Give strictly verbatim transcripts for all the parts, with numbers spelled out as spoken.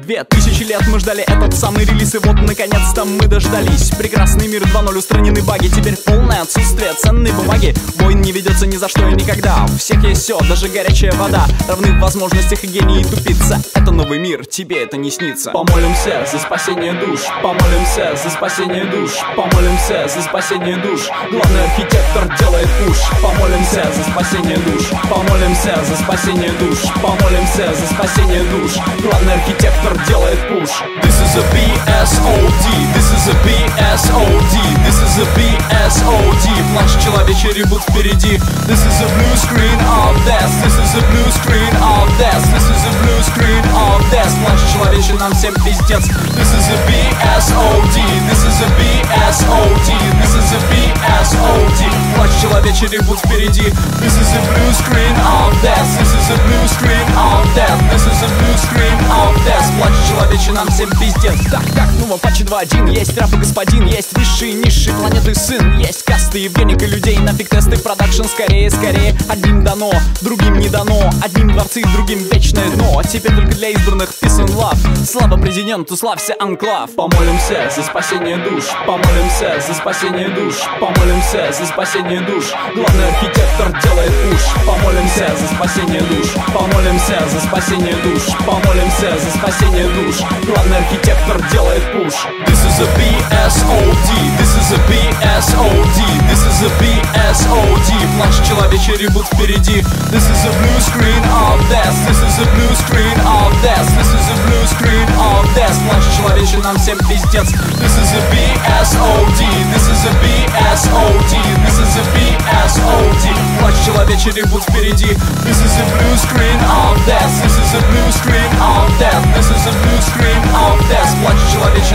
ответ. Тысячи лет мы ждали этот самый релиз, и вот наконец-то мы дождались. Прекрасный мир два ноль, устранены баги, теперь полное отсутствие ценной бумаги. Войн не ведется ни за что и никогда. У всех есть все, даже горячая вода. Равны в возможностях и гении тупица. Это новый мир, тебе это не снится. Помолимся за спасение душ, помолимся за спасение душ, помолимся за спасение душ. Главный архитектор делает пуш. Помолимся за спасение душ, помолимся за спасение душ, помолимся за спасение душ. Главный архитектор делает пуш. This is a би эс о ди, this is a би эс о ди, this is a би эс о ди. Плач человечий, ребут впереди. This is a blue screen of death, this is a blue screen of death, this is a blue screen of death. Плач человечий, нам всем пиздец. This is a би эс о ди, this is a би эс о ди, this is a би эс о ди. Плач человечий, ребут впереди. This is a blue screen of death, this is a blue screen of death, this is a blue screen of death. Плач человечий, нам всем пиздец. Так, так, ну в Апаче два один. Есть раб и господин, есть высшие, низшие, планеты сын. Есть касты, Евгеник и людей. Нафиг тесты, продакшн, скорее, скорее. Одним дано, другим не дано. Одним дворцы, другим вечное дно. Теперь только для избранных peace and love. Слава президенту, славься анклав. Помолимся за спасение душ, помолимся за спасение душ, помолимся за спасение душ. Главный архитектор делает пуш. Помолимся за спасение душ, помолимся за спасение душ, помолимся за спасение душ. Главный архитектор делает пуш. This is a би эс о ди, this is a би эс о ди, this is a би эс о ди. Плач человечий, ребут впереди. This is a blue screen of death, this is a blue screen of death, this is a blue screen of death. Плач человечий, нам всем пиздец. This is a би эс о ди, this is a би эс о ди, this is a би эс о ди. Плач человечий, ребут впереди. This is a blue screen of death, this is a blue screen of death, this is a blue screen of death. Плач человечий,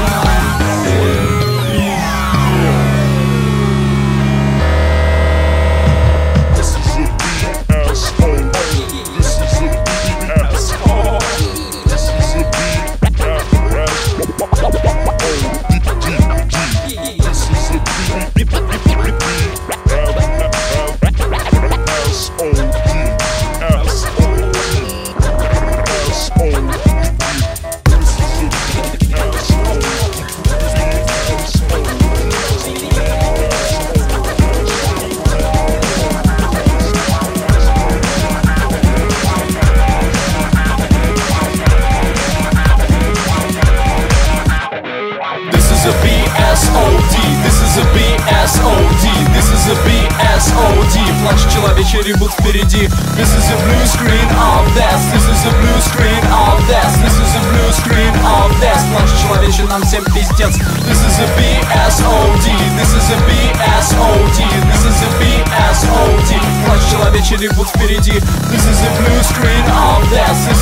a би эс о ди, this is a би эс о ди, this is a би эс о ди. Плач человечий, ребут впереди. This is a blue screen of death, this is a blue screen of death, this is a blue screen of death. Плач человечий, нам всем пиздец. This is a би эс о ди, this is a би эс о ди, this is a би эс о ди. Плач человечий, ребут впереди. This is a blue screen of death.